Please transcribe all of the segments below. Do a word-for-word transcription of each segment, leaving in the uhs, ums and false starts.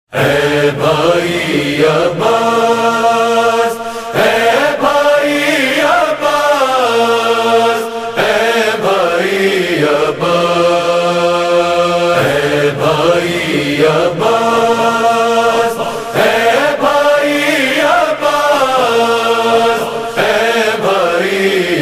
اے بھائی عباس، اے بھائی عباس، اے بھائی عباس، اے بھائی عباس، اے بھائی عباس، اے بھائی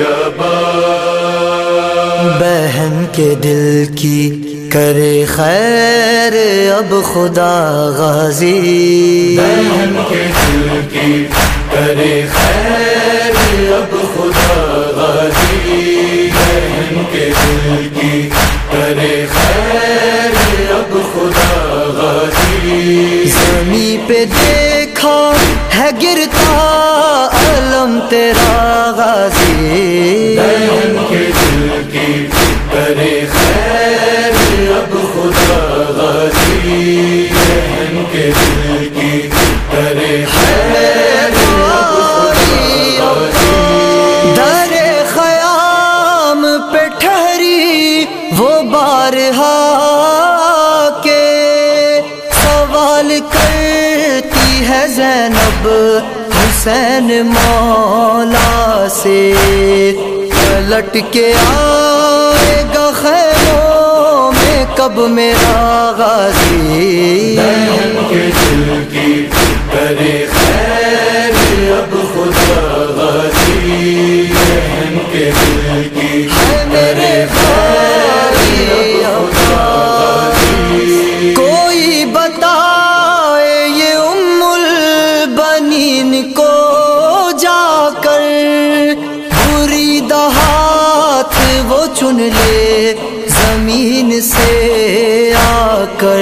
عباس۔ بہن کے دل کی کرے خیر اب خدا غازی، بہن کے دل کی کرے خیر اب خدا غازی، بہن کے دل کی کرے خیر اب خدا غازی۔ زمین پہ دیکھا ہے گرتا علم تیرا غازی، بہن کے دل کی کرے خیر اب خدا غازی، بہن کے دل کی کرے خیر اب خدا غازی۔ در خیام پہ ٹھہری وہ بارہا کے سوال کرتی ہے زینب حسین مولا سے، پلٹ کے آئے گا خیموں میں کب میرا غازی، بہن کے دل کی کرے خیر اب خدا غازی، بہن کے دل کی کرے خیر اب خدا غازی۔ کوئی بتائے یہ ام البنین کو جا کر، بری دہات وہ چن لے زمین سے آ کر،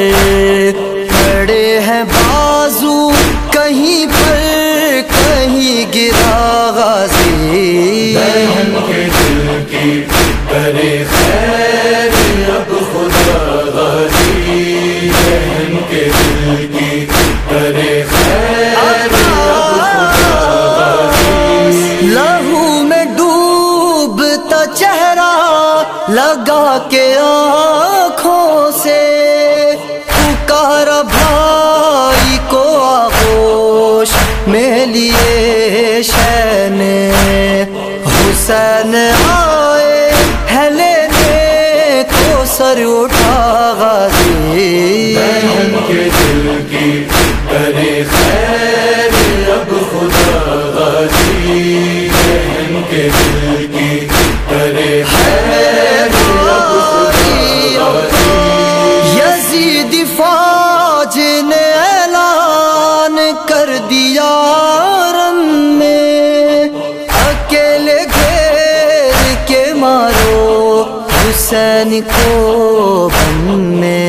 کھڑے ہیں بازو کہیں پر کہیں گرا غازی، بہن کے دل کی کرے خیر اب خدا غازی، بہن کے دل کی کرے خیر اب خدا غازی۔ لہو میں ڈوبتا چہرہ لگا کے آنکھوں سے، پکارا بھائی کو آغوش میں لیے شین، حسین آئے ہے لینے کو سر اٹھا غازی، بہن کے دل کی کرے خیر اب خدا غازی، بہن کے دل کی کرے خیر اب خدا غازی۔ یزید فوج نے اعلان کر دیا رن میں، اکیلے گھیر کے مارو حسین کو بن میں،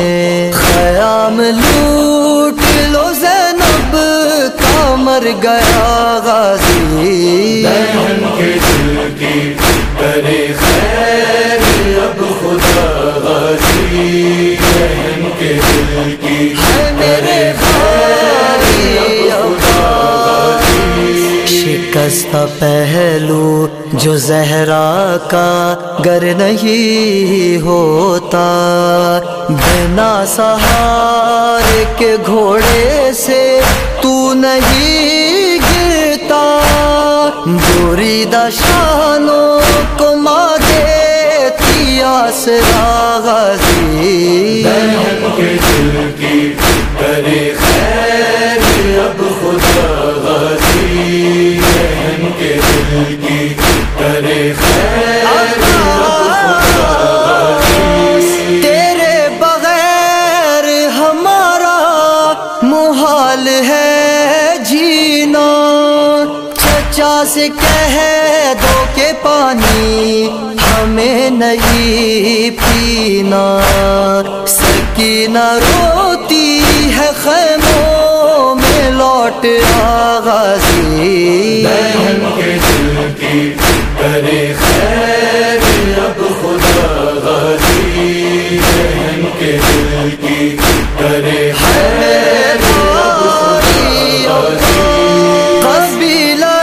خیام لوٹ لو زینب کا مر گیا غازی، بہن کے دل کی کرے خیر اب خدا غازی، بہن کے دل کی کرے خیر اب خدا غازی۔ شکستہ پہلو جو زہرا کا گر نہیں ہوتا، بنا سہارے کے گھوڑے سے تو نہیں گرتا، بریدہ شانوں کو ماں دیتی آسرا غازی، بہن کے دل کی کرے خیر اب خدا غازی، بہن کے دل کی کرے خیر اب خدا غازی۔ تیرے بغیر ہمارا محال ہے جینا، چچا سے کہہ دو کہ پانی ہمیں نہیں پینا، سکینہ روتی ہے خیموں میں لوٹ آ غازی، بہن کے دل کی کرے خیر اب خدا غازی، بہن کے دل کی کرے خیر اب خدا غازی۔ قبیلہ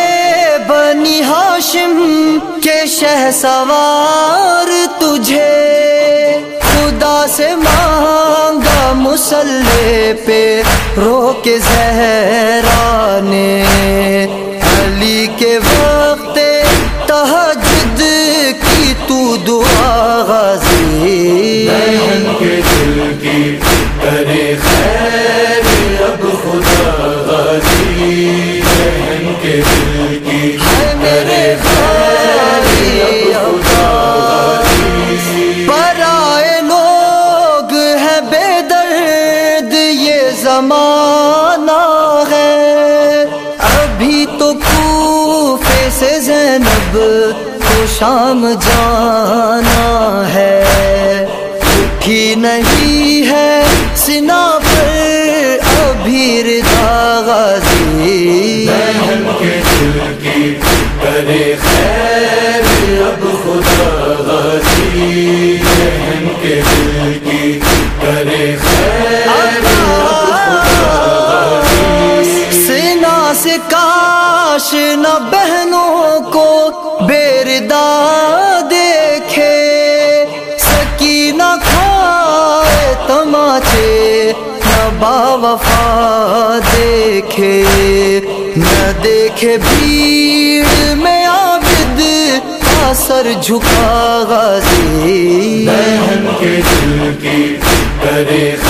بنی ہاشم کے شہ سوار تجھے خدا سے سے مانگا مصلی پہ رو کے زہرا نے، علی کے وقت تہجد کی تو دعا غازی، بہن کے دل کی کرے خیر اب خدا غازی، بہن کے دل کی کرے خیر اب خدا غازی۔ پرائے لوگ ہیں بے درد یہ زمانہ ہے، ابھی تو کوفے سے زینب کو شام جانا ہے، اٹھی نہیں ہے سنا پر ابھی رضا غازی، بہن کے دل کی کرے خیر اب خدا غازی، بہن کے دل کی کرے خیر اب خدا غازی۔ سینا سے کاش نہ بہنوں کو بیردا دیکھے، سکینہ کھائے تماچے نہ باوفا دیکھے، نہ دیکھے بھیڑ میں عابد کا سر جھکا غازی، بہن کے دل کی کرے